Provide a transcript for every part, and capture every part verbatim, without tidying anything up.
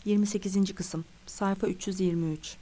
yirmi sekizinci kısım. Sayfa üç yüz yirmi üç.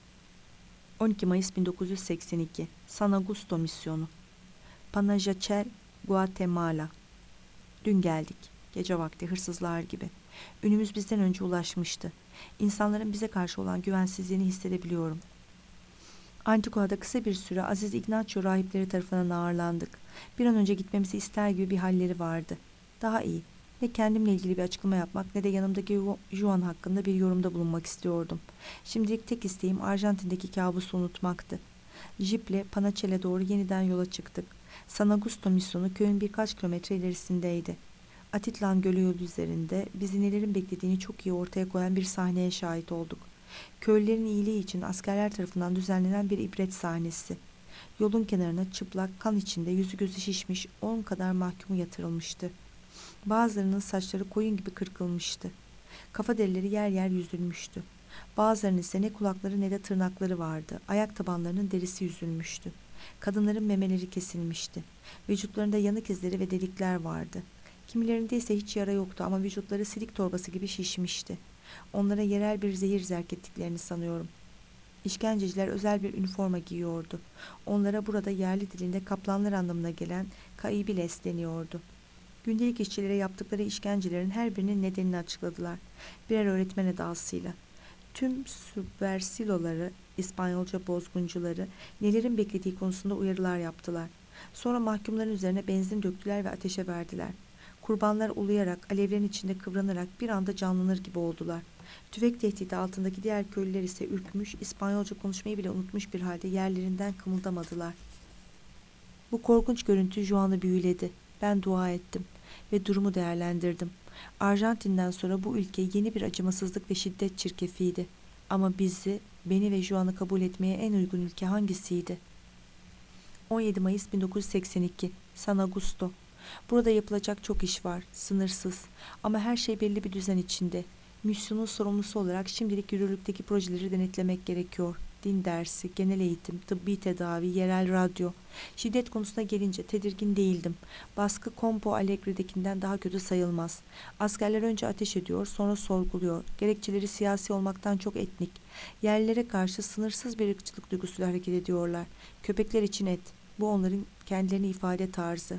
on iki Mayıs bin dokuz yüz seksen iki. San Augusto misyonu. Panajachel, Guatemala. Dün geldik. Gece vakti hırsızlar gibi. Ünümüz bizden önce ulaşmıştı. İnsanların bize karşı olan güvensizliğini hissedebiliyorum. Antikua'da kısa bir süre Aziz Ignacio rahipleri tarafından ağırlandık. Bir an önce gitmemizi ister gibi bir halleri vardı. Daha iyi. Ne kendimle ilgili bir açıklama yapmak ne de yanımdaki Juan hakkında bir yorumda bulunmak istiyordum. Şimdilik tek isteğim Arjantin'deki kabusu unutmaktı. Jiple Panachel'e doğru yeniden yola çıktık. San Augusto misyonu köyün birkaç kilometre ilerisindeydi. Atitlan Gölü yolu üzerinde bizi nelerin beklediğini çok iyi ortaya koyan bir sahneye şahit olduk. Köylülerin iyiliği için askerler tarafından düzenlenen bir ibret sahnesi. Yolun kenarına çıplak, kan içinde yüzü gözü şişmiş on kadar mahkumu yatırılmıştı. Bazılarının saçları koyun gibi kırkılmıştı. Kafa derileri yer yer yüzülmüştü. Bazılarının ise ne kulakları ne de tırnakları vardı. Ayak tabanlarının derisi yüzülmüştü. Kadınların memeleri kesilmişti. Vücutlarında yanık izleri ve delikler vardı. Kimilerinde ise hiç yara yoktu ama vücutları silik torbası gibi şişmişti. Onlara yerel bir zehir zerk ettiklerini sanıyorum. İşkenceciler özel bir üniforma giyiyordu. Onlara burada yerli dilinde kaplanlar anlamına gelen kaibiles deniyordu. Gündelik işçilere yaptıkları işkencelerin her birinin nedenini açıkladılar. Birer öğretmen edasıyla. Tüm subversiloları, İspanyolca bozguncuları nelerin beklediği konusunda uyarılar yaptılar. Sonra mahkumların üzerine benzin döktüler ve ateşe verdiler. Kurbanlar uluyarak, alevlerin içinde kıvranarak bir anda canlanır gibi oldular. Tüfek tehdidi altındaki diğer köylüler ise ürkmüş, İspanyolca konuşmayı bile unutmuş bir halde yerlerinden kımıldamadılar. Bu korkunç görüntü Juan'ı büyüledi. Ben dua ettim ve durumu değerlendirdim. Arjantin'den sonra bu ülke yeni bir acımasızlık ve şiddet çirkefiydi. Ama bizi, beni ve Juan'ı kabul etmeye en uygun ülke hangisiydi? on yedi Mayıs bin dokuz yüz seksen iki. San Augusto. Burada yapılacak çok iş var, sınırsız. Ama her şey belli bir düzen içinde. Misyonun sorumlusu olarak şimdilik yürürlükteki projeleri denetlemek gerekiyor. Din dersi, genel eğitim, tıbbi tedavi, yerel radyo. Şiddet konusuna gelince tedirgin değildim. Baskı Campo Alegre'dekinden daha kötü sayılmaz. Askerler önce ateş ediyor, sonra sorguluyor. Gerekçeleri siyasi olmaktan çok etnik. Yerlilere karşı sınırsız bir ırkçılık duygusuyla hareket ediyorlar. Köpekler için et. Bu onların kendilerini ifade tarzı.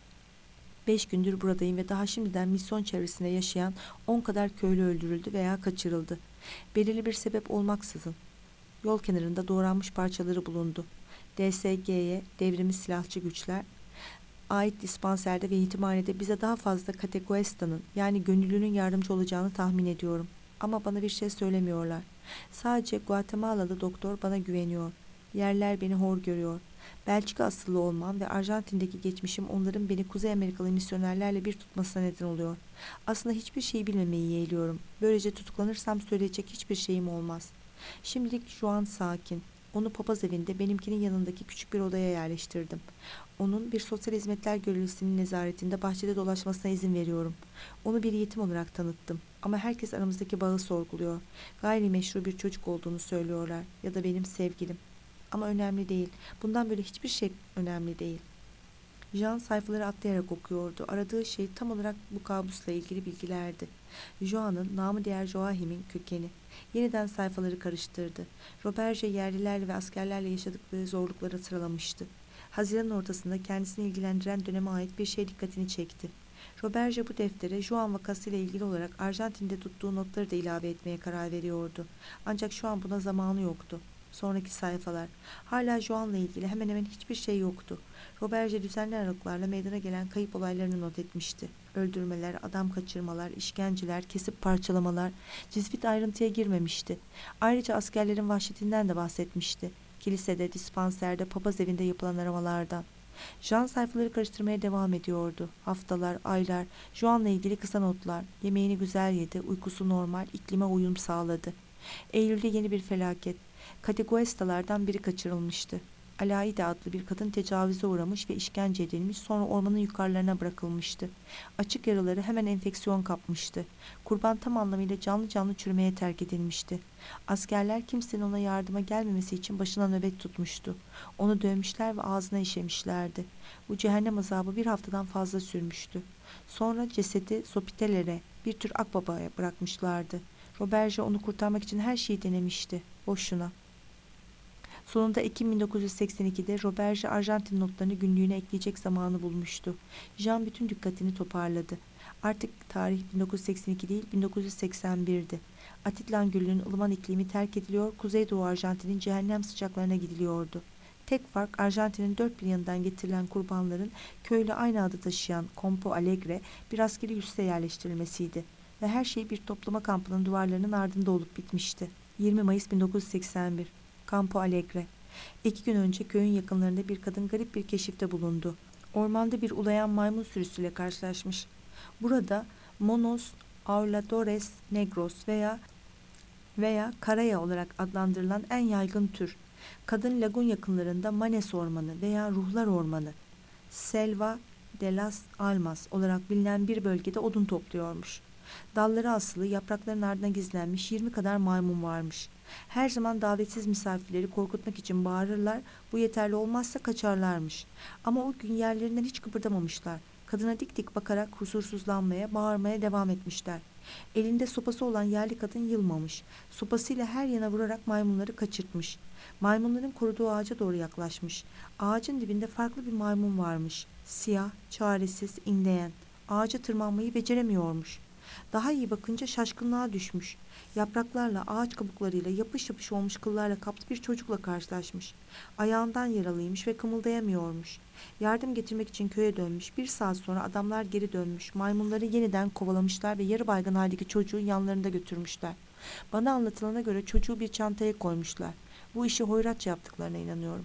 Beş gündür buradayım ve daha şimdiden misyon çevresinde yaşayan on kadar köylü öldürüldü veya kaçırıldı. Belirli bir sebep olmaksızın. Yol kenarında doğranmış parçaları bulundu. D S G'ye, devrimci silahçı güçler, ait dispanserde ve yetimhanede bize daha fazla Categoesta'nın yani gönüllünün yardımcı olacağını tahmin ediyorum. Ama bana bir şey söylemiyorlar. Sadece Guatemalalı doktor bana güveniyor. Yerler beni hor görüyor. Belçika asıllı olmam ve Arjantin'deki geçmişim onların beni Kuzey Amerikalı misyonerlerle bir tutmasına neden oluyor. Aslında hiçbir şeyi bilmemeyi yeğliyorum. Böylece tutuklanırsam söyleyecek hiçbir şeyim olmaz. Şimdilik Juan sakin. Onu papaz evinde benimkinin yanındaki küçük bir odaya yerleştirdim. Onun bir sosyal hizmetler görevlisinin nezaretinde bahçede dolaşmasına izin veriyorum. Onu bir yetim olarak tanıttım. Ama herkes aramızdaki bağı sorguluyor. Gayrimeşru bir çocuk olduğunu söylüyorlar. Ya da benim sevgilim. Ama önemli değil. Bundan böyle hiçbir şey önemli değil. Jean sayfaları atlayarak okuyordu. Aradığı şey tam olarak bu kabusla ilgili bilgilerdi. Joan'ın, namı diğer Joachim'in kökeni. Yeniden sayfaları karıştırdı. Roberge yerlilerle ve askerlerle yaşadıkları zorlukları sıralamıştı. Haziran'ın ortasında kendisini ilgilendiren döneme ait bir şey dikkatini çekti. Roberge bu deftere Juan vakasıyla ilgili olarak Arjantin'de tuttuğu notları da ilave etmeye karar veriyordu. Ancak şu an buna zamanı yoktu. Sonraki sayfalar. Hala Juan'la ilgili hemen hemen hiçbir şey yoktu. Roberge düzenli aralıklarla meydana gelen kayıp olaylarını not etmişti. Öldürmeler, adam kaçırmalar, işkenceler, kesip parçalamalar, cizvit ayrıntıya girmemişti. Ayrıca askerlerin vahşetinden de bahsetmişti. Kilisede, dispanserde, papaz evinde yapılan aramalardan. Jean sayfaları karıştırmaya devam ediyordu. Haftalar, aylar, Juan'la ilgili kısa notlar. Yemeğini güzel yedi, uykusu normal, iklime uyum sağladı. Eylül'de yeni bir felaket. Categoestalardan biri kaçırılmıştı. Alaide adlı bir kadın tecavüze uğramış ve işkence edilmiş, sonra ormanın yukarılarına bırakılmıştı. Açık yaraları hemen enfeksiyon kapmıştı. Kurban tam anlamıyla canlı canlı çürümeye terk edilmişti. Askerler kimsenin ona yardıma gelmemesi için başına nöbet tutmuştu. Onu dövmüşler ve ağzına işemişlerdi. Bu cehennem azabı bir haftadan fazla sürmüştü. Sonra cesedi Sopitelere, bir tür akbabaya bırakmışlardı. Roberge onu kurtarmak için her şeyi denemişti. Boşuna. Sonunda Ekim bin dokuz yüz seksen ikide Roberge Arjantin notlarını günlüğüne ekleyecek zamanı bulmuştu. Jean bütün dikkatini toparladı. Artık tarih bin dokuz yüz seksen iki değil bin dokuz yüz seksen birdi. Atitlan Gölü'nün ılıman iklimi terk ediliyor, Kuzeydoğu Arjantin'in cehennem sıcaklarına gidiliyordu. Tek fark Arjantin'in dört bir yanından getirilen kurbanların köyle aynı adı taşıyan Campo Alegre bir askeri üsse yerleştirilmesiydi ve her şey bir toplama kampının duvarlarının ardında olup bitmişti. yirmi Mayıs bin dokuz yüz seksen bir Campo Alegre. İki gün önce köyün yakınlarında bir kadın garip bir keşifte bulundu. Ormanda bir ulayan maymun sürüsüyle karşılaşmış. Burada Monos aulladores negros veya veya karaya olarak adlandırılan en yaygın tür. Kadın lagun yakınlarında Manes Ormanı veya Ruhlar Ormanı, Selva de las Almas olarak bilinen bir bölgede odun topluyormuş. Dalları asılı, yaprakların ardına gizlenmiş yirmi kadar maymun varmış. Her zaman davetsiz misafirleri korkutmak için bağırırlar, bu yeterli olmazsa kaçarlarmış. Ama o gün yerlerinden hiç kıpırdamamışlar. Kadına dik dik bakarak huzursuzlanmaya, bağırmaya devam etmişler. Elinde sopası olan yerli kadın yılmamış. Sopasıyla her yana vurarak maymunları kaçırtmış. Maymunların koruduğu ağaca doğru yaklaşmış. Ağacın dibinde farklı bir maymun varmış. Siyah, çaresiz, inleyen. Ağaca tırmanmayı beceremiyormuş. Daha iyi bakınca şaşkınlığa düşmüş. Yapraklarla, ağaç kabuklarıyla yapış yapış olmuş kıllarla kaplı bir çocukla karşılaşmış. Ayağından yaralıymış ve kımıldayamıyormuş. Yardım getirmek için köye dönmüş. Bir saat sonra adamlar geri dönmüş. Maymunları yeniden kovalamışlar ve yarı baygın haldeki çocuğu yanlarında götürmüşler. Bana anlatılana göre çocuğu bir çantaya koymuşlar. Bu işi hoyratça yaptıklarına inanıyorum.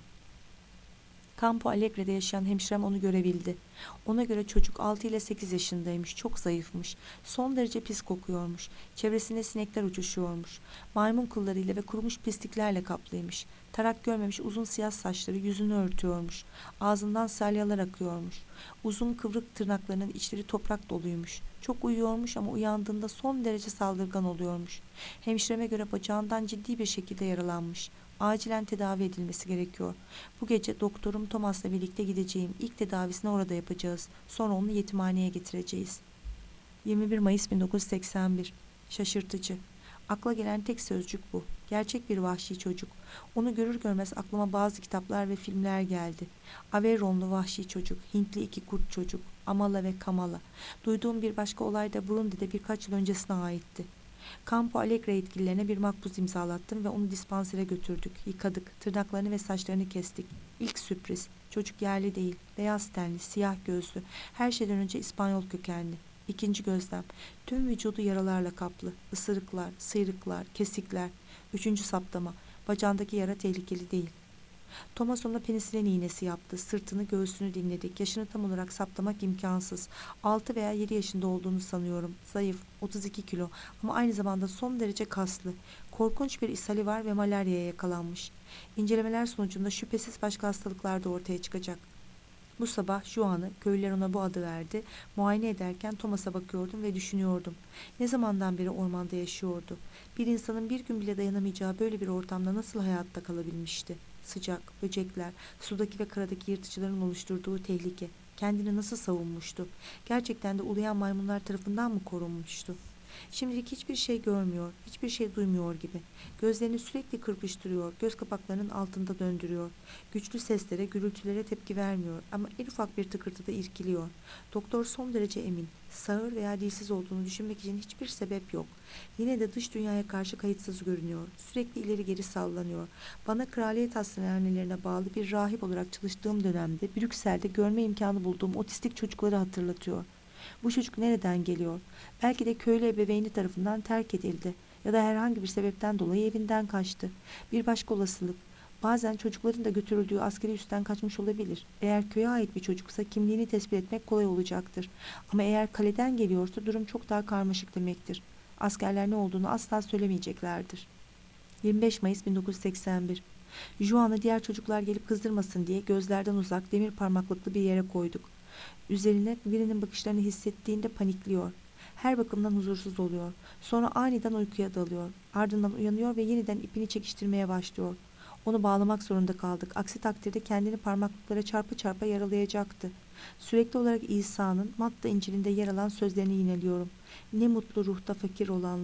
Campo Alegre'de yaşayan hemşirem onu görebildi. Ona göre çocuk altı ile sekiz yaşındaymış, çok zayıfmış, son derece pis kokuyormuş, çevresinde sinekler uçuşuyormuş, maymun kıllarıyla ve kurumuş pisliklerle kaplıymış, tarak görmemiş uzun siyah saçları yüzünü örtüyormuş, ağzından salyalar akıyormuş, uzun kıvrık tırnaklarının içleri toprak doluymuş, çok uyuyormuş ama uyandığında son derece saldırgan oluyormuş. Hemşireme göre bacağından ciddi bir şekilde yaralanmış. Acilen tedavi edilmesi gerekiyor. Bu gece doktorum Thomas'la birlikte gideceğim. İlk tedavisini orada yapacağız. Sonra onu yetimhaneye getireceğiz. yirmi bir Mayıs bin dokuz yüz seksen bir. Şaşırtıcı. Akla gelen tek sözcük bu. Gerçek bir vahşi çocuk. Onu görür görmez aklıma bazı kitaplar ve filmler geldi. Aveyronlu vahşi çocuk, Hintli iki kurt çocuk, Amala ve Kamala. Duyduğum bir başka olay da Burundi'de birkaç yıl öncesine aitti. Campo Alegre yetkililerine bir makbuz imzalattım ve onu dispansere götürdük. Yıkadık, tırnaklarını ve saçlarını kestik. İlk sürpriz, çocuk yerli değil, beyaz tenli, siyah gözlü, her şeyden önce İspanyol kökenli. İkinci gözlem, tüm vücudu yaralarla kaplı, ısırıklar, sıyrıklar, kesikler. Üçüncü saptama, bacağındaki yara tehlikeli değil. Thomas ona penisilin iğnesi yaptı. Sırtını, göğsünü dinledik. Yaşını tam olarak saptamak imkansız. altı veya yedi yaşında olduğunu sanıyorum. Zayıf, otuz iki kilo ama aynı zamanda son derece kaslı. Korkunç bir ishali var ve malaryaya yakalanmış. İncelemeler sonucunda şüphesiz başka hastalıklar da ortaya çıkacak. Bu sabah Juan'ı, köylüler ona bu adı verdi, muayene ederken Thomas'a bakıyordum ve düşünüyordum. Ne zamandan beri ormanda yaşıyordu? Bir insanın bir gün bile dayanamayacağı böyle bir ortamda nasıl hayatta kalabilmişti? Sıcak, böcekler, sudaki ve karadaki yırtıcıların oluşturduğu tehlike. Kendini nasıl savunmuştu? Gerçekten de uluyan maymunlar tarafından mı korunmuştu? Şimdilik hiçbir şey görmüyor, hiçbir şey duymuyor gibi. Gözlerini sürekli kırpıştırıyor, göz kapaklarının altında döndürüyor. Güçlü seslere, gürültülere tepki vermiyor ama en ufak bir tıkırtıda irkiliyor. Doktor son derece emin, sağır veya dilsiz olduğunu düşünmek için hiçbir sebep yok. Yine de dış dünyaya karşı kayıtsız görünüyor. Sürekli ileri geri sallanıyor. Bana kraliyet hastanelerine bağlı bir rahip olarak çalıştığım dönemde Brüksel'de görme imkanı bulduğum otistik çocukları hatırlatıyor. Bu çocuk nereden geliyor? Belki de köylü ebeveyni tarafından terk edildi ya da herhangi bir sebepten dolayı evinden kaçtı. Bir başka olasılık. Bazen çocukların da götürüldüğü askeri üstten kaçmış olabilir. Eğer köye ait bir çocuksa kimliğini tespit etmek kolay olacaktır. Ama eğer kaleden geliyorsa durum çok daha karmaşık demektir. Askerler ne olduğunu asla söylemeyeceklerdir. yirmi beş Mayıs bin dokuz yüz seksen bir. Juan'ı diğer çocuklar gelip kızdırmasın diye gözlerden uzak demir parmaklıklı bir yere koyduk. Üzerine birinin bakışlarını hissettiğinde panikliyor. Her bakımdan huzursuz oluyor. Sonra aniden uykuya dalıyor. Ardından uyanıyor ve yeniden ipini çekiştirmeye başlıyor. Onu bağlamak zorunda kaldık. Aksi takdirde kendini parmaklıklara çarpa çarpa yaralayacaktı. Sürekli olarak İsa'nın Matta İncil'inde yer alan sözlerini yineliyorum. Ne mutlu ruhta fakir olanlara.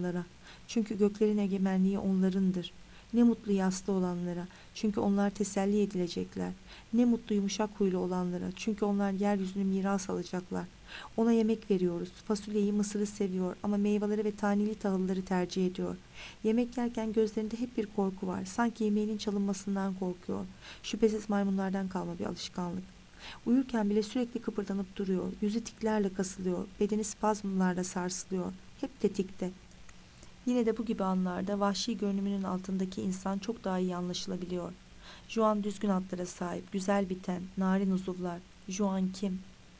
Çünkü göklerin egemenliği onlarındır. Ne mutlu yaslı olanlara, çünkü onlar teselli edilecekler. Ne mutlu yumuşak huylu olanlara, çünkü onlar yeryüzünü miras alacaklar. Ona yemek veriyoruz. Fasulyeyi, mısırı seviyor ama meyveleri ve taneli tahılları tercih ediyor. Yemek yerken gözlerinde hep bir korku var. Sanki yemeğinin çalınmasından korkuyor. Şüphesiz maymunlardan kalma bir alışkanlık. Uyurken bile sürekli kıpırdanıp duruyor. Yüzü tiklerle kasılıyor. Bedeni spazmlarla sarsılıyor. Hep tetikte. Yine de bu gibi anlarda vahşi görünümünün altındaki insan çok daha iyi anlaşılabiliyor. Juan düzgün hatlara sahip, güzel biten, narin uzuvlar. Juan kim?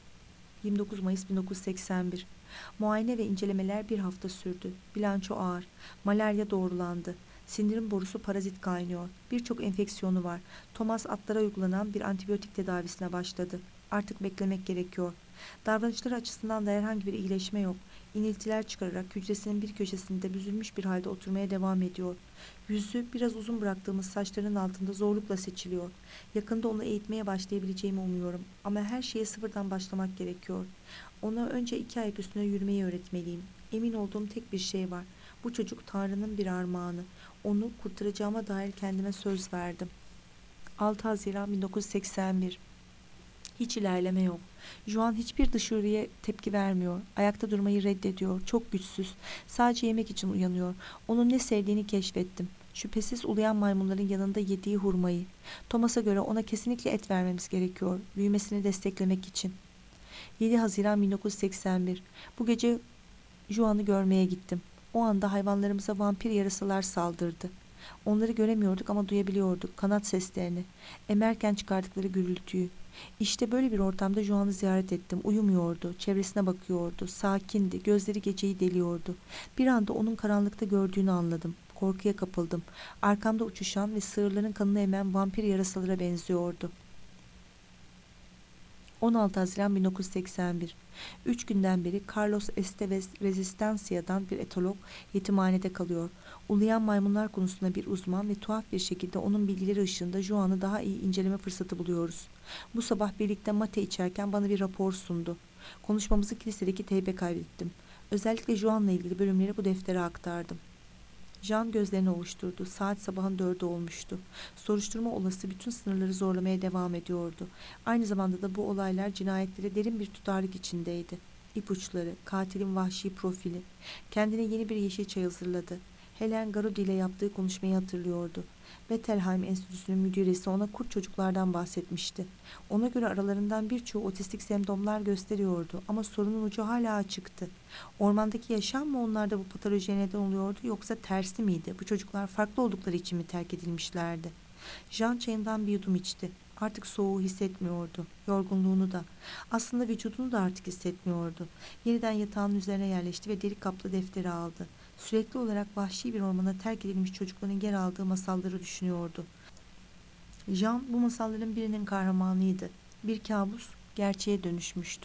yirmi dokuz Mayıs bin dokuz yüz seksen bir. Muayene ve incelemeler bir hafta sürdü. Bilanço ağır. Malarya doğrulandı. Sindirim borusu parazit kaynıyor. Birçok enfeksiyonu var. Thomas atlara uygulanan bir antibiyotik tedavisine başladı. Artık beklemek gerekiyor. Davranışları açısından da herhangi bir iyileşme yok. İniltiler çıkararak hücresinin bir köşesinde büzülmüş bir halde oturmaya devam ediyor. Yüzü biraz uzun bıraktığımız saçlarının altında zorlukla seçiliyor. Yakında onu eğitmeye başlayabileceğimi umuyorum. Ama her şeye sıfırdan başlamak gerekiyor. Ona önce iki ayak üstüne yürümeyi öğretmeliyim. Emin olduğum tek bir şey var. Bu çocuk Tanrı'nın bir armağanı. Onu kurtaracağıma dair kendime söz verdim. altı Haziran bin dokuz yüz seksen bir. Hiç ilerleme yok. Juan hiçbir dışarıya tepki vermiyor. Ayakta durmayı reddediyor. Çok güçsüz. Sadece yemek için uyanıyor. Onun ne sevdiğini keşfettim. Şüphesiz uluyan maymunların yanında yediği hurmayı. Thomas'a göre ona kesinlikle et vermemiz gerekiyor. Büyümesini desteklemek için. yedi Haziran bin dokuz yüz seksen bir. Bu gece Juan'ı görmeye gittim. O anda hayvanlarımıza vampir yarasalar saldırdı. Onları göremiyorduk ama duyabiliyorduk kanat seslerini, emerken çıkardıkları gürültüyü. İşte böyle bir ortamda Juan'ı ziyaret ettim. Uyumuyordu, çevresine bakıyordu, sakindi, gözleri geceyi deliyordu. Bir anda onun karanlıkta gördüğünü anladım. Korkuya kapıldım. Arkamda uçuşan ve sığırların kanını emen vampir yarasalara benziyordu. on altı Haziran bin dokuz yüz seksen bir. Üç günden beri Carlos Estevez Rezistancia'dan bir etolog yetimhanede kalıyor. Uluyan maymunlar konusunda bir uzman ve tuhaf bir şekilde onun bilgileri ışığında Juan'ı daha iyi inceleme fırsatı buluyoruz. Bu sabah birlikte mate içerken bana bir rapor sundu. Konuşmamızı kilisedeki teybe kaydettim. Özellikle Juan'la ilgili bölümleri bu deftere aktardım. Jean gözlerini ovuşturdu. Saat sabahın dördü olmuştu. Soruşturma olası bütün sınırları zorlamaya devam ediyordu. Aynı zamanda da bu olaylar cinayetlere derin bir tutarlılık içindeydi. İpuçları, katilin vahşi profili. Kendine yeni bir yeşil çay hazırladı. Helen Garudi ile yaptığı konuşmayı hatırlıyordu. Bettelheim Enstitüsü'nün müdüresi ona kurt çocuklardan bahsetmişti. Ona göre aralarından birçoğu otistik semptomlar gösteriyordu ama sorunun ucu hala açıktı. Ormandaki yaşam mı onlarda bu patolojiye neden oluyordu yoksa tersi miydi? Bu çocuklar farklı oldukları için mi terk edilmişlerdi? Jean çayından bir yudum içti. Artık soğuğu hissetmiyordu. Yorgunluğunu da. Aslında vücudunu da artık hissetmiyordu. Yeniden yatağının üzerine yerleşti ve deri kaplı defteri aldı. Sürekli olarak vahşi bir ormana terk edilmiş çocukların yer aldığı masalları düşünüyordu. Jean bu masalların birinin kahramanıydı. Bir kabus gerçeğe dönüşmüştü.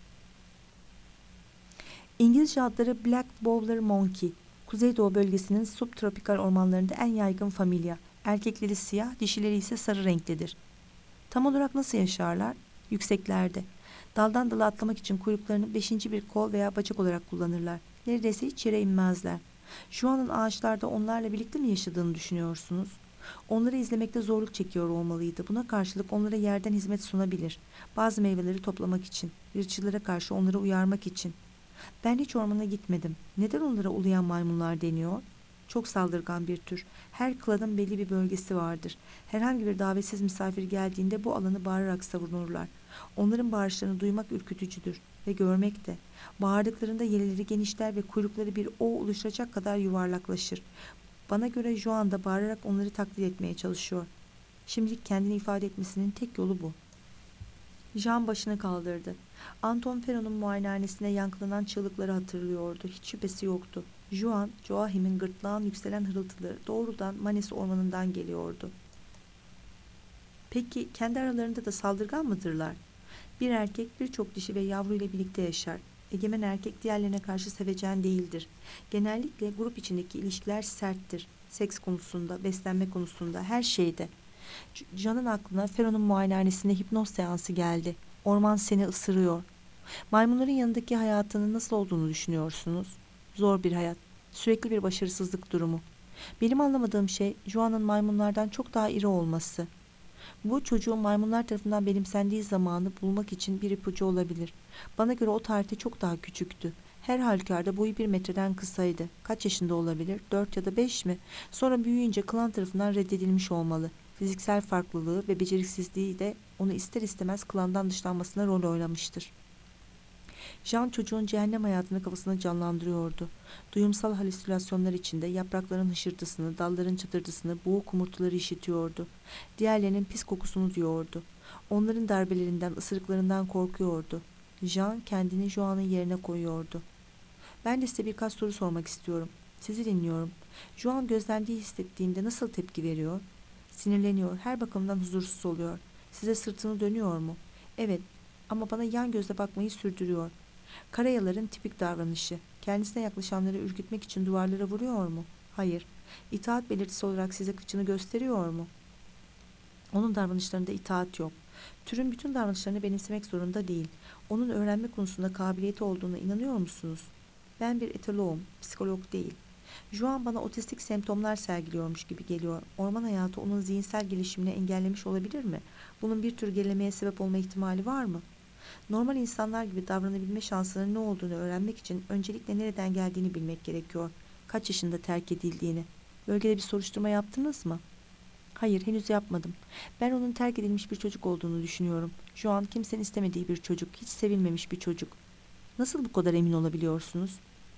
İngilizce adları Black Bowler Monkey. Kuzeydoğu bölgesinin subtropikal ormanlarında en yaygın familya. Erkekleri siyah, dişileri ise sarı renklidir. Tam olarak nasıl yaşarlar? Yükseklerde. Daldan dala atlamak için kuyruklarını beşinci bir kol veya bacak olarak kullanırlar. Neredeyse hiç yere inmezler. Şu anın ağaçlarda onlarla birlikte mi yaşadığını düşünüyorsunuz? Onları izlemekte zorluk çekiyor olmalıydı. Buna karşılık onlara yerden hizmet sunabilir. Bazı meyveleri toplamak için, yırtıcılara karşı onları uyarmak için. Ben hiç ormana gitmedim. Neden onlara uluyan maymunlar deniyor? Çok saldırgan bir tür. Her klanın belli bir bölgesi vardır. Herhangi bir davetsiz misafir geldiğinde bu alanı bağırarak savunurlar. Onların bağırışlarını duymak ürkütücüdür ve görmek de. Bağırdıklarında yeleleri genişler ve kuyrukları bir O oluşturacak kadar yuvarlaklaşır. Bana göre Juan da bağırarak onları taklit etmeye çalışıyor. Şimdilik kendini ifade etmesinin tek yolu bu. Jean başını kaldırdı. Anton Fero'nun muayenehanesine yankılanan çığlıkları hatırlıyordu. Hiç şüphesi yoktu. Juan, Joachim'in gırtlağın yükselen hırıltıları doğrudan Manes ormanından geliyordu. Peki kendi aralarında da saldırgan mıdırlar? Bir erkek birçok dişi ve yavru ile birlikte yaşar. Egemen erkek diğerlerine karşı sevecen değildir. Genellikle grup içindeki ilişkiler serttir. Seks konusunda, beslenme konusunda, her şeyde. Can'ın aklına Fero'nun muayenehanesinde hipnoz seansı geldi. Orman seni ısırıyor. Maymunların yanındaki hayatının nasıl olduğunu düşünüyorsunuz? Zor bir hayat. Sürekli bir başarısızlık durumu. Benim anlamadığım şey Juan'ın maymunlardan çok daha iri olması. Bu çocuğun maymunlar tarafından benimsendiği zamanı bulmak için bir ipucu olabilir. Bana göre o tarihte çok daha küçüktü. Her halükarda boyu bir metreden kısaydı. Kaç yaşında olabilir? Dört ya da beş mi? Sonra büyüyünce klan tarafından reddedilmiş olmalı. Fiziksel farklılığı ve beceriksizliği de onu ister istemez klandan dışlanmasına rol oynamıştır. Jean çocuğun cehennem hayatını kafasına canlandırıyordu. Duyumsal halüsinasyonlar içinde yaprakların hışırtısını, dalların çıtırtısını, boğuk kumurtuları işitiyordu. Diğerlerinin pis kokusunu duyuyordu. Onların darbelerinden, ısırıklarından korkuyordu. Jean kendini Joan'ın yerine koyuyordu. Ben de size birkaç soru sormak istiyorum. Sizi dinliyorum. Joan gözlendiği hissettiğinde nasıl tepki veriyor? Sinirleniyor, her bakımdan huzursuz oluyor. Size sırtını dönüyor mu? Evet, ama bana yan gözle bakmayı sürdürüyor. Karayaların tipik davranışı. Kendisine yaklaşanları ürkütmek için duvarlara vuruyor mu? Hayır. İtaat belirtisi olarak size kıçını gösteriyor mu? Onun davranışlarında itaat yok. Türün bütün davranışlarını benimsemek zorunda değil. Onun öğrenme konusunda kabiliyeti olduğuna inanıyor musunuz? Ben bir etoloğum, psikolog değil. Juan bana otistik semptomlar sergiliyormuş gibi geliyor. Orman hayatı onun zihinsel gelişimini engellemiş olabilir mi? Bunun bir tür gerilemeye sebep olma ihtimali var mı? Normal insanlar gibi davranabilme şansının ne olduğunu öğrenmek için öncelikle nereden geldiğini bilmek gerekiyor. Kaç yaşında terk edildiğini. Bölgede bir soruşturma yaptınız mı? Hayır, henüz yapmadım. Ben onun terk edilmiş bir çocuk olduğunu düşünüyorum. Şu an kimsenin istemediği bir çocuk, hiç sevilmemiş bir çocuk. Nasıl bu kadar emin olabiliyorsunuz?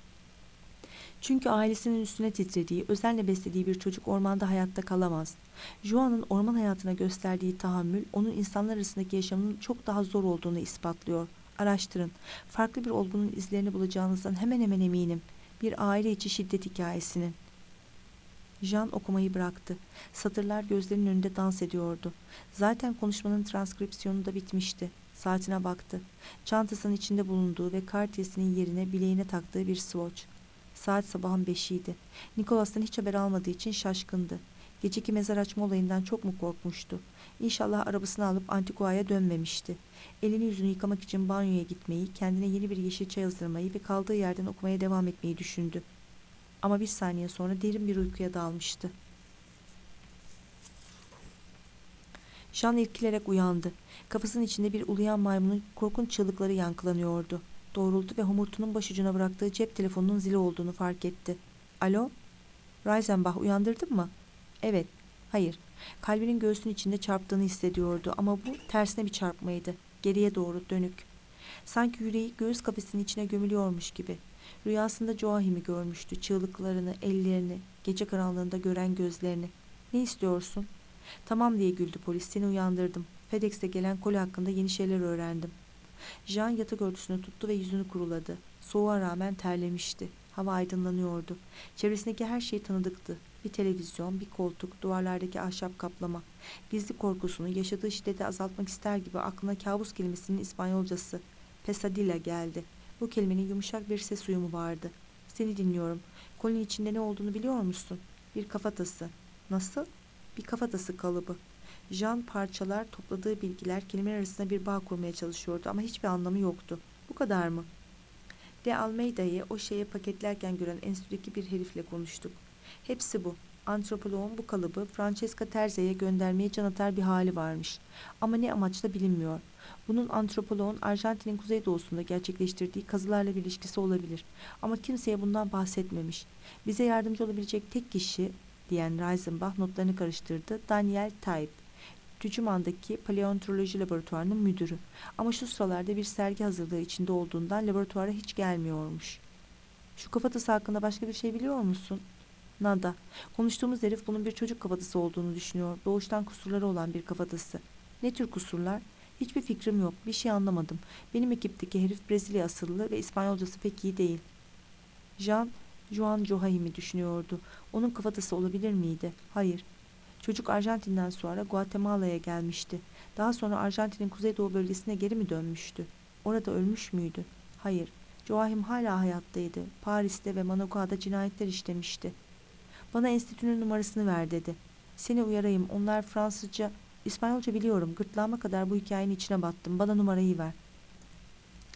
Çünkü ailesinin üstüne titrediği, özenle beslediği bir çocuk ormanda hayatta kalamaz. Juan'ın orman hayatına gösterdiği tahammül, onun insanlar arasındaki yaşamının çok daha zor olduğunu ispatlıyor. Araştırın. Farklı bir olgunun izlerini bulacağınızdan hemen hemen eminim. Bir aile içi şiddet hikayesinin. Jean okumayı bıraktı. Satırlar gözlerinin önünde dans ediyordu. Zaten konuşmanın transkripsiyonu da bitmişti. Saatine baktı. Çantasının içinde bulunduğu ve kartiyesinin yerine bileğine taktığı bir swatch. Saat sabahın beşiydi. Nicholas'tan hiç haber almadığı için şaşkındı. Geceki mezar açma olayından çok mu korkmuştu? İnşallah arabasını alıp Antigua'ya dönmemişti. Elini yüzünü yıkamak için banyoya gitmeyi, kendine yeni bir yeşil çay hazırlamayı ve kaldığı yerden okumaya devam etmeyi düşündü. Ama bir saniye sonra derin bir uykuya dalmıştı. Jean irkilerek uyandı. Kafasının içinde bir uluyan maymunun korkunç çığlıkları yankılanıyordu. Doğruldu ve homurtunun başucuna bıraktığı cep telefonunun zili olduğunu fark etti. Alo? Reisenbach, uyandırdın mı? Evet. Hayır. Kalbinin göğsünün içinde çarptığını hissediyordu ama bu tersine bir çarpmaydı. Geriye doğru dönük. Sanki yüreği göğüs kafesinin içine gömülüyormuş gibi. Rüyasında Joachim'i görmüştü. Çığlıklarını, ellerini, gece karanlığında gören gözlerini. Ne istiyorsun? Tamam diye güldü polis. Seni uyandırdım. FedEx'te gelen koli hakkında yeni şeyler öğrendim. Jean yatak örtüsünü tuttu ve yüzünü kuruladı. Soğuğa rağmen terlemişti. Hava aydınlanıyordu. Çevresindeki her şey tanıdıktı. Bir televizyon, bir koltuk, duvarlardaki ahşap kaplama. Gizli korkusunu, yaşadığı şiddeti azaltmak ister gibi aklına kabus kelimesinin İspanyolcası pesadilla geldi. Bu kelimenin yumuşak bir ses uyumu vardı. Seni dinliyorum. Kolinin içinde ne olduğunu biliyor musun? Bir kafatası. Nasıl? Bir kafatası kalıbı. Jean parçalar, topladığı bilgiler, kelimeler arasında bir bağ kurmaya çalışıyordu ama hiçbir anlamı yoktu. Bu kadar mı? De Almeida'yı o şeye paketlerken gören enstitüdeki bir herifle konuştuk. Hepsi bu. Antropoloğun bu kalıbı Francesca Terzi'ye göndermeye can atar bir hali varmış. Ama ne amaçla bilinmiyor. Bunun antropoloğun Arjantin'in kuzeydoğusunda gerçekleştirdiği kazılarla bir ilişkisi olabilir. Ama kimseye bundan bahsetmemiş. Bize yardımcı olabilecek tek kişi, diyen Reisenbach notlarını karıştırdı. Daniel Taib. Tücüman'daki paleontoloji laboratuvarının müdürü. Ama şu sıralarda bir sergi hazırlığı içinde olduğundan laboratuvara hiç gelmiyormuş. Şu kafatası hakkında başka bir şey biliyor musun? Nada. Konuştuğumuz herif bunun bir çocuk kafatası olduğunu düşünüyor. Doğuştan kusurları olan bir kafatası. Ne tür kusurlar? Hiçbir fikrim yok. Bir şey anlamadım. Benim ekipteki herif Brezilya asıllı ve İspanyolcası pek iyi değil. Jean, Juan Joachim'i düşünüyordu. Onun kafatası olabilir miydi? Hayır. Çocuk Arjantin'den sonra Guatemala'ya gelmişti. Daha sonra Arjantin'in kuzeydoğu bölgesine geri mi dönmüştü? Orada ölmüş müydü? Hayır. Joachim hala hayattaydı. Paris'te ve Managua'da cinayetler işlemişti. Bana enstitünün numarasını ver dedi. Seni uyarayım, onlar Fransızca, İspanyolca biliyorum. Gırtlağıma kadar bu hikayenin içine battım. Bana numarayı ver.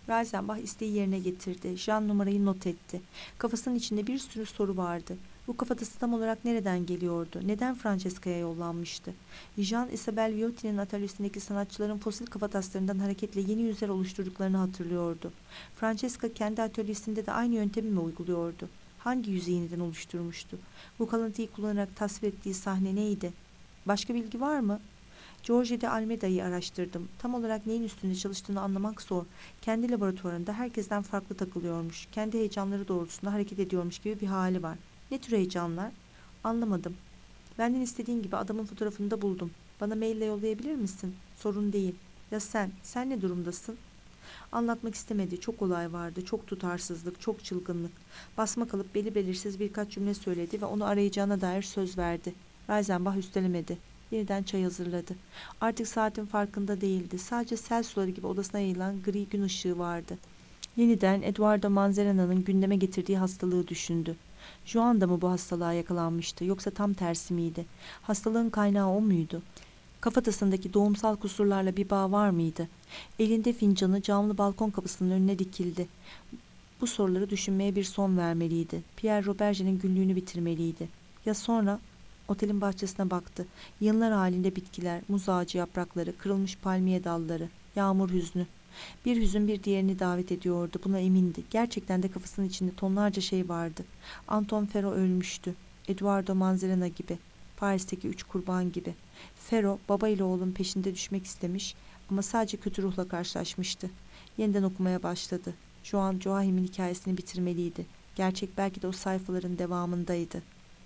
Reisenbach isteği yerine getirdi. Jean numarayı not etti. Kafasının içinde bir sürü soru vardı. Bu kafatası tam olarak nereden geliyordu? Neden Francesca'ya yollanmıştı? Jean, Isabel Viotti'nin atölyesindeki sanatçıların fosil kafataslarından hareketle yeni yüzler oluşturduklarını hatırlıyordu. Francesca kendi atölyesinde de aynı yöntemi mi uyguluyordu? Hangi yüzü yeniden oluşturmuştu? Bu kalıntıyı kullanarak tasvir ettiği sahne neydi? Başka bilgi var mı? Jorge de Almeida'yı araştırdım. Tam olarak neyin üstünde çalıştığını anlamak zor. Kendi laboratuvarında herkesten farklı takılıyormuş. Kendi heyecanları doğrultusunda hareket ediyormuş gibi bir hali var. Ne tür heyecanlar? Anlamadım. Benden istediğin gibi adamın fotoğrafını da buldum. Bana maille yollayabilir misin? Sorun değil. Ya sen? Sen ne durumdasın? Anlatmak istemedi. Çok olay vardı. Çok tutarsızlık, çok çılgınlık. Basma kalıp belli belirsiz birkaç cümle söyledi ve onu arayacağına dair söz verdi. Reisenbach üstelemedi. Yeniden çay hazırladı. Artık saatin farkında değildi. Sadece sel suları gibi odasına yayılan gri gün ışığı vardı. Yeniden Eduardo Manzarena'nın gündeme getirdiği hastalığı düşündü. Juan da mı bu hastalığa yakalanmıştı, yoksa tam tersi miydi? Hastalığın kaynağı o muydu? Kafatasındaki doğumsal kusurlarla bir bağ var mıydı? Elinde fincanı camlı balkon kapısının önüne dikildi. Bu soruları düşünmeye bir son vermeliydi. Pierre Roberge'nin günlüğünü bitirmeliydi. Ya sonra? Otelin bahçesine baktı. Yığınlar halinde bitkiler, muz ağacı yaprakları, kırılmış palmiye dalları, yağmur hüznü. Bir hüzün bir diğerini davet ediyordu. Buna emindi. Gerçekten de kafasının içinde tonlarca şey vardı. Anton Ferro ölmüştü. Eduardo Manzarena gibi. Paris'teki üç kurban gibi. Ferro baba ile oğlun peşinde düşmek istemiş ama sadece kötü ruhla karşılaşmıştı. Yeniden okumaya başladı. Joan Joachim'in hikayesini bitirmeliydi. Gerçek belki de o sayfaların devamındaydı.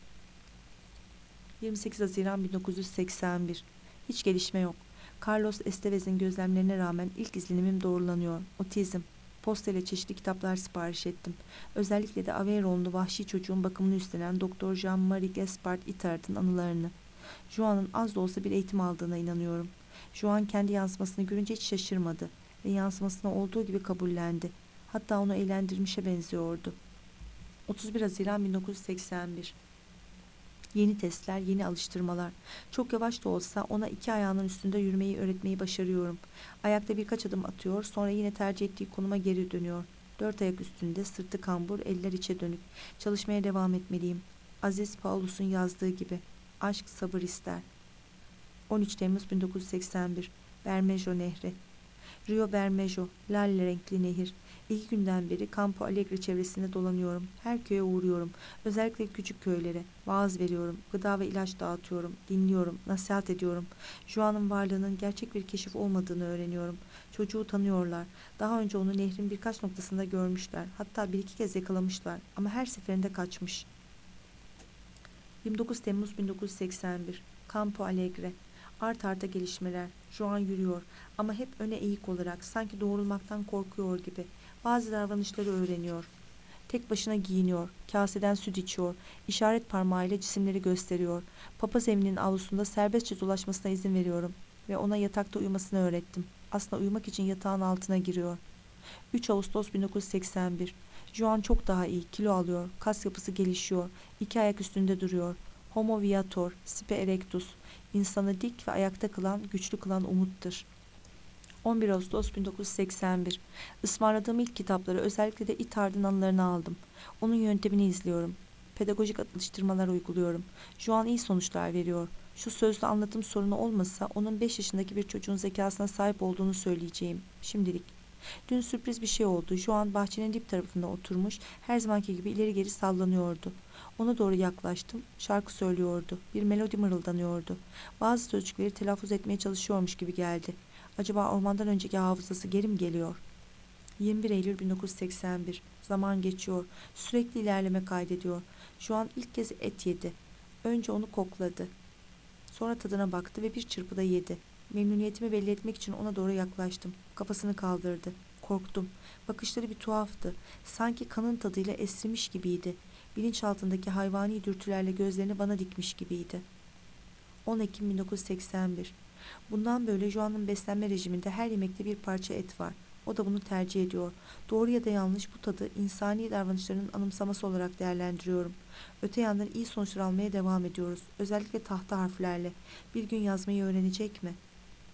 yirmi sekiz Haziran bin dokuz yüz seksen bir. Hiç gelişme yok. Carlos Estevez'in gözlemlerine rağmen ilk izlenimim doğrulanıyor. Otizm. Posta ile çeşitli kitaplar sipariş ettim. Özellikle de Aveyronlu vahşi çocuğun bakımını üstlenen Doktor Jean-Marie Gaspard Itard'ın anılarını. Joan'ın az da olsa bir eğitim aldığına inanıyorum. Joan kendi yansımasını görünce hiç şaşırmadı ve yansımasını olduğu gibi kabullendi. Hatta onu eğlendirmişe benziyordu. otuz bir Haziran bin dokuz yüz seksen bir. Yeni testler, yeni alıştırmalar. Çok yavaş da olsa ona iki ayağının üstünde yürümeyi öğretmeyi başarıyorum. Ayakta birkaç adım atıyor, sonra yine tercih ettiği konuma geri dönüyor. Dört ayak üstünde, sırtı kambur, eller içe dönük. Çalışmaya devam etmeliyim. Aziz Paulus'un yazdığı gibi. Aşk sabır ister. on üç Temmuz bin dokuz yüz seksen bir. Bermejo Nehri. Rio Bermejo, lal renkli nehir. İki günden beri Campo Alegre çevresinde dolanıyorum. Her köye uğruyorum. Özellikle küçük köylere. Vaaz veriyorum. Gıda ve ilaç dağıtıyorum. Dinliyorum. Nasihat ediyorum. Juan'ın varlığının gerçek bir keşif olmadığını öğreniyorum. Çocuğu tanıyorlar. Daha önce onu nehrin birkaç noktasında görmüşler. Hatta bir iki kez yakalamışlar. Ama her seferinde kaçmış. yirmi dokuz Temmuz bin dokuz yüz seksen bir. Campo Alegre. Art arda gelişmeler. Juan yürüyor ama hep öne eğik olarak, sanki doğrulmaktan korkuyor gibi. Bazı davranışları öğreniyor. Tek başına giyiniyor, kaseden süt içiyor, işaret parmağıyla cisimleri gösteriyor. Papaz evinin avlusunda serbestçe dolaşmasına izin veriyorum ve ona yatakta uyumasını öğrettim. Aslında uyumak için yatağın altına giriyor. üç Ağustos bin dokuz yüz seksen bir. Juan çok daha iyi, kilo alıyor, kas yapısı gelişiyor, iki ayak üstünde duruyor. Homo viator, Sipe erectus, insanı dik ve ayakta kılan, güçlü kılan umuttur. on bir Ağustos bin dokuz yüz seksen bir. Ismarladığım ilk kitapları, özellikle de Itard'ın anılarını aldım. Onun yöntemini izliyorum. Pedagojik alıştırmalar uyguluyorum. Juan iyi sonuçlar veriyor. Şu sözlü anlatım sorunu olmasa onun beş yaşındaki bir çocuğun zekasına sahip olduğunu söyleyeceğim. Şimdilik. Dün sürpriz bir şey oldu. Juan bahçenin dip tarafında oturmuş, her zamanki gibi ileri geri sallanıyordu. Ona doğru yaklaştım. Şarkı söylüyordu. Bir melodi mırıldanıyordu. Bazı sözcükleri telaffuz etmeye çalışıyormuş gibi geldi. Acaba ormandan önceki hafızası geri mi geliyor? yirmi bir Eylül bin dokuz yüz seksen bir. Zaman geçiyor. Sürekli ilerleme kaydediyor. Şu an ilk kez et yedi. Önce onu kokladı. Sonra tadına baktı ve bir çırpıda yedi. Memnuniyetimi belli etmek için ona doğru yaklaştım. Kafasını kaldırdı. Korktum. Bakışları bir tuhaftı. Sanki kanın tadıyla esrimiş gibiydi. Bilinçaltındaki hayvani dürtülerle gözlerini bana dikmiş gibiydi. on Ekim bin dokuz yüz seksen bir. Bundan böyle Juan'ın beslenme rejiminde her yemekte bir parça et var. O da bunu tercih ediyor. Doğru ya da yanlış, bu tadı insani davranışlarının anımsaması olarak değerlendiriyorum. Öte yandan iyi sonuçlar almaya devam ediyoruz. Özellikle tahta harflerle. Bir gün yazmayı öğrenecek mi?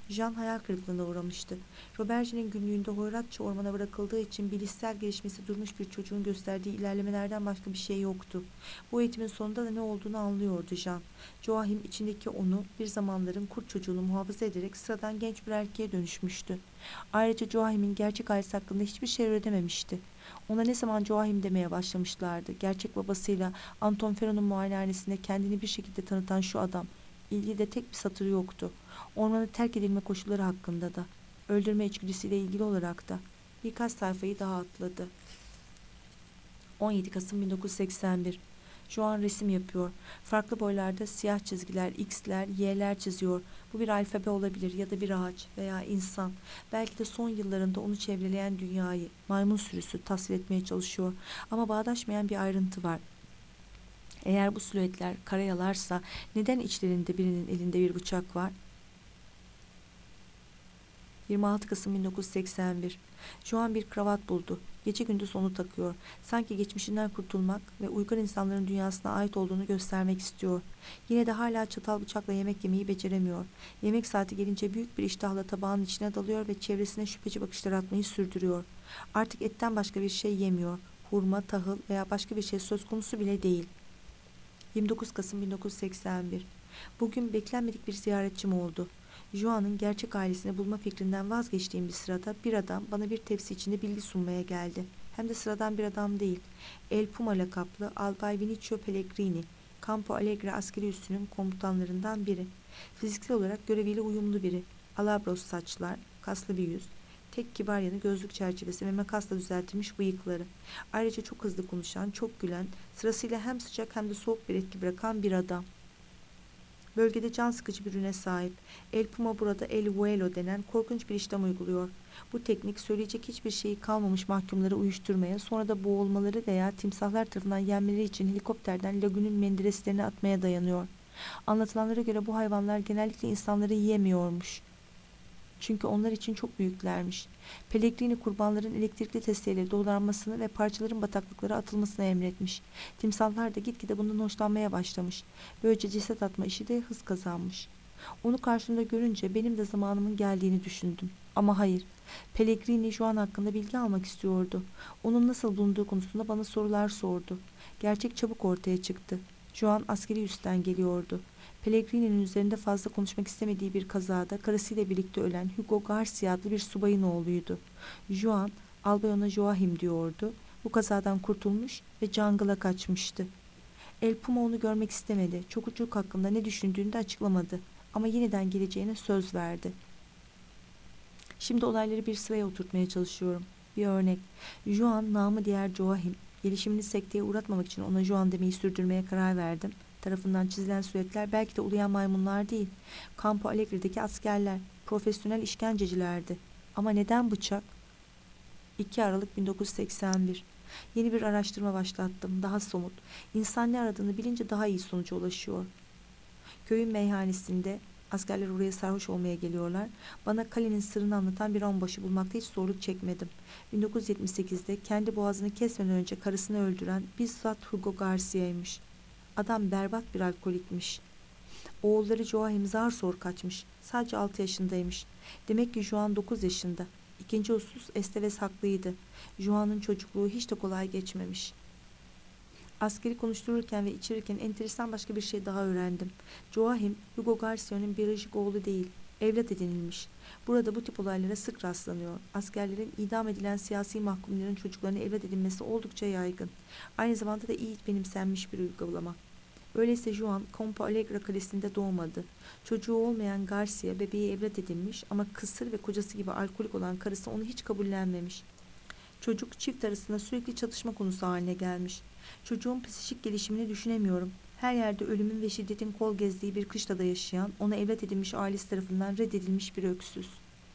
Jean hayal kırıklığına uğramıştı. Robert'in günlüğünde hoyratça ormana bırakıldığı için bilişsel gelişmesi durmuş bir çocuğun gösterdiği ilerlemelerden başka bir şey yoktu. Bu eğitimin sonunda da ne olduğunu anlıyordu Jean. Joachim içindeki onu bir zamanların kurt çocuğunu muhafaza ederek sıradan genç bir erkeğe dönüşmüştü. Ayrıca Joachim'in gerçek ailesi hakkında hiçbir şey öğrenememişti. Ona ne zaman Joachim demeye başlamışlardı. Gerçek babasıyla Anton Fero'nun muayenehanesinde kendini bir şekilde tanıtan şu adam. İlgide tek bir satır yoktu. Ormanı terk edilme koşulları hakkında da, öldürme içgüdüsüyle ilgili olarak da birkaç sayfayı daha atladı. on yedi Kasım bin dokuz yüz seksen bir. Şu an resim yapıyor. Farklı boylarda siyah çizgiler, x'ler, y'ler çiziyor. Bu bir alfabe olabilir ya da bir ağaç veya insan. Belki de son yıllarında onu çevreleyen dünyayı, maymun sürüsü tasvir etmeye çalışıyor. Ama bağdaşmayan bir ayrıntı var. Eğer bu silüetler karayalarsa neden içlerinde birinin elinde bir bıçak var? yirmi altı Kasım bin dokuz yüz seksen bir. Şu an bir kravat buldu. Gece gündüz onu takıyor. Sanki geçmişinden kurtulmak ve uygar insanların dünyasına ait olduğunu göstermek istiyor. Yine de hala çatal bıçakla yemek yemeyi beceremiyor. Yemek saati gelince büyük bir iştahla tabağın içine dalıyor ve çevresine şüpheci bakışlar atmayı sürdürüyor. Artık etten başka bir şey yemiyor. Hurma, tahıl veya başka bir şey söz konusu bile değil. yirmi dokuz Kasım bin dokuz yüz seksen bir. Bugün beklenmedik bir ziyaretçim oldu. Joan'ın gerçek ailesini bulma fikrinden vazgeçtiğim bir sırada bir adam bana bir tepsi içinde bilgi sunmaya geldi. Hem de sıradan bir adam değil. El Puma lakaplı Albay Vinicio Pellegrini, Campo Alegre askeri üssünün komutanlarından biri. Fiziksel olarak göreviyle uyumlu biri. Alabros saçlar, kaslı bir yüz, tek kibar yanı gözlük çerçevesi ve makasla düzeltilmiş bıyıkları. Ayrıca çok hızlı konuşan, çok gülen, sırasıyla hem sıcak hem de soğuk bir etki bırakan bir adam. Bölgede can sıkıcı bir ürüne sahip. El Puma burada El Vuelo denen korkunç bir işlem uyguluyor. Bu teknik söyleyecek hiçbir şeyi kalmamış mahkumları uyuşturmaya, sonra da boğulmaları veya timsahlar tarafından yenmeleri için helikopterden lagünün mendereslerine atmaya dayanıyor. Anlatılanlara göre bu hayvanlar genellikle insanları yiyemiyormuş. Çünkü onlar için çok büyüklermiş. Pellegrini kurbanların elektrikli testereyle dolanmasını ve parçaların bataklıklara atılmasını emretmiş. Timsahlar da gitgide bundan hoşlanmaya başlamış. Böylece ceset atma işi de hız kazanmış. Onu karşımda görünce benim de zamanımın geldiğini düşündüm. Ama hayır. Pellegrini şu an hakkında bilgi almak istiyordu. Onun nasıl bulunduğu konusunda bana sorular sordu. Gerçek çabuk ortaya çıktı. Şu an askeri üstten geliyordu. Pellegrini'nin üzerinde fazla konuşmak istemediği bir kazada karısıyla birlikte ölen Hugo Garcia adlı bir subayın oğluydu. Juan, albay ona Joachim diyordu. Bu kazadan kurtulmuş ve jungle'a kaçmıştı. El Puma onu görmek istemedi. Çocuk hakkında ne düşündüğünü de açıklamadı. Ama yeniden geleceğine söz verdi. Şimdi olayları bir sıraya oturtmaya çalışıyorum. Bir örnek. Juan, namı diğer Joachim. Gelişimini sekteye uğratmamak için ona Juan demeyi sürdürmeye karar verdim. Tarafından çizilen suretler belki de uluyan maymunlar değil. Campo Alegre'deki askerler, profesyonel işkencecilerdi. Ama neden bıçak? iki Aralık bin dokuz yüz seksen bir. Yeni bir araştırma başlattım. Daha somut. İnsan ne aradığını bilince daha iyi sonuca ulaşıyor. Köyün meyhanesinde askerler oraya sarhoş olmaya geliyorlar. Bana kalenin sırrını anlatan bir onbaşı bulmakta hiç zorluk çekmedim. bin dokuz yüz yetmiş sekizde kendi boğazını kesmeden önce karısını öldüren bizzat Hugo Garcia'ymış. Adam berbat bir alkolikmiş. Oğulları Joachim zar zor kaçmış. Sadece altı yaşındaymış. Demek ki Juan dokuz yaşında. İkinci husus Esteves haklıydı. Juan'ın çocukluğu hiç de kolay geçmemiş. Askeri konuştururken ve içirirken enteresan başka bir şey daha öğrendim. Joachim, Hugo Garcia'nın biyolojik oğlu değil, evlat edinilmiş. Burada bu tip olaylara sık rastlanıyor. Askerlerin idam edilen siyasi mahkumların çocuklarına evlat edinmesi oldukça yaygın. Aynı zamanda da iyi benimsenmiş bir uygulama. Öyleyse Juan, Campo Alegre kalesinde doğmadı. Çocuğu olmayan Garcia bebeği evlat edinmiş ama kısır ve kocası gibi alkolik olan karısı onu hiç kabullenmemiş. Çocuk çift arasında sürekli çatışma konusu haline gelmiş. Çocuğun psikik gelişimini düşünemiyorum. Her yerde ölümün ve şiddetin kol gezdiği bir kışlada yaşayan, ona evlat edinmiş ailesi tarafından reddedilmiş bir öksüz.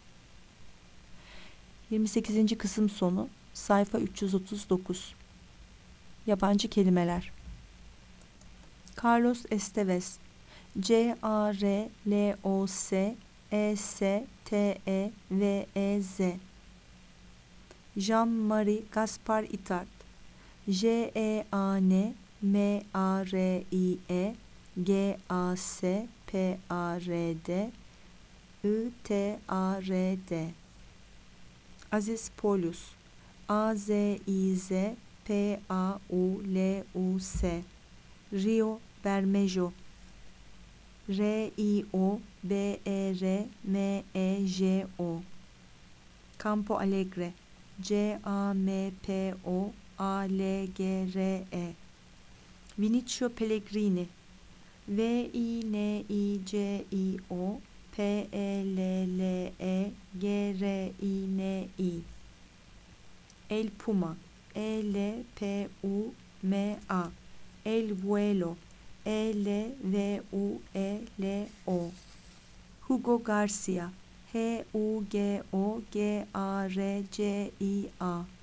yirmi sekizinci kısım sonu, sayfa üç yüz otuz dokuz. Yabancı kelimeler. Carlos Esteves, C A R L O S E S T E V E Z. Jean-Marie Gaspar Itard, J E A N M A R I E G A S P A R D I T A R D. Aziz Polius, A Z İ Z P A U L U S. Rio Bermejo, R I O B E R M E J O. Campo Alegre, C A M P O A L G R E. Vinicio Pellegrini, V I N I C I O P E L L E G R I N I. El Puma, E L P U M A. El Vuelo, E L V U E L O. Hugo Garcia, H U G O G A R C I A.